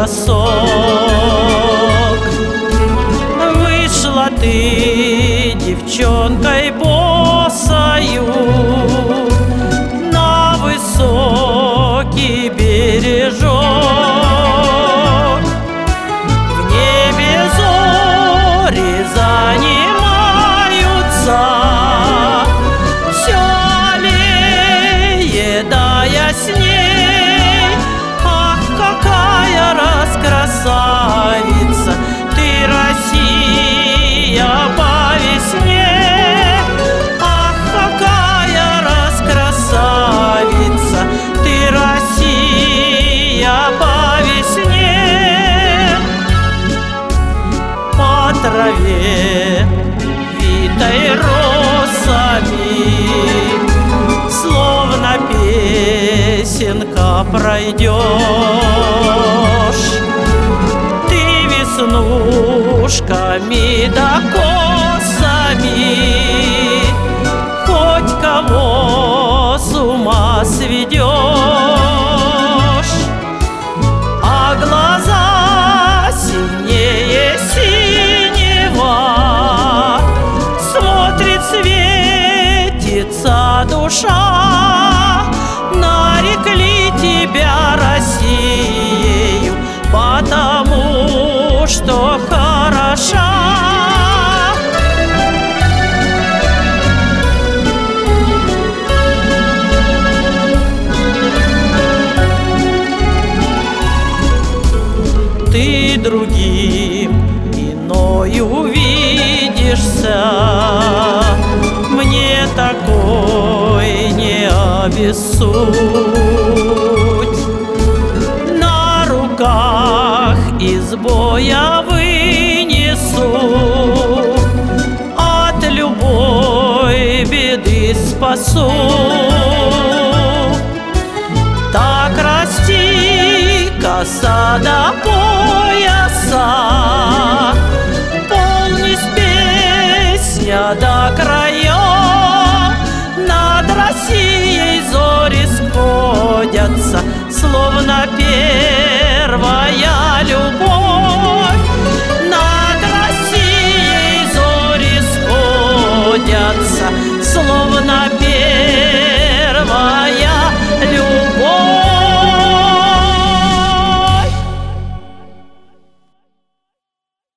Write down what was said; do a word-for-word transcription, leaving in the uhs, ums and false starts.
бросок. Вышла ты девчонкой босою на высокий бережок. В небе зори занимаются, все аллее да ясней. Ах, какая раскрасавица ты, Россия, по весне! Ах, какая раскрасавица ты, Россия, по весне! По траве, витой росами, словно песенка пройдешь. Ты веснушками да косами хоть кого с ума сведешь, а глаза синее синего, смотрит, светится душа. Нарекли тебя Россией, потому что хороша. Ты другим иною видишься, мне такой не обессудь. На руках из боя вынесу, от любой беды спасу. Так расти коса до пояса, полнись песня до края.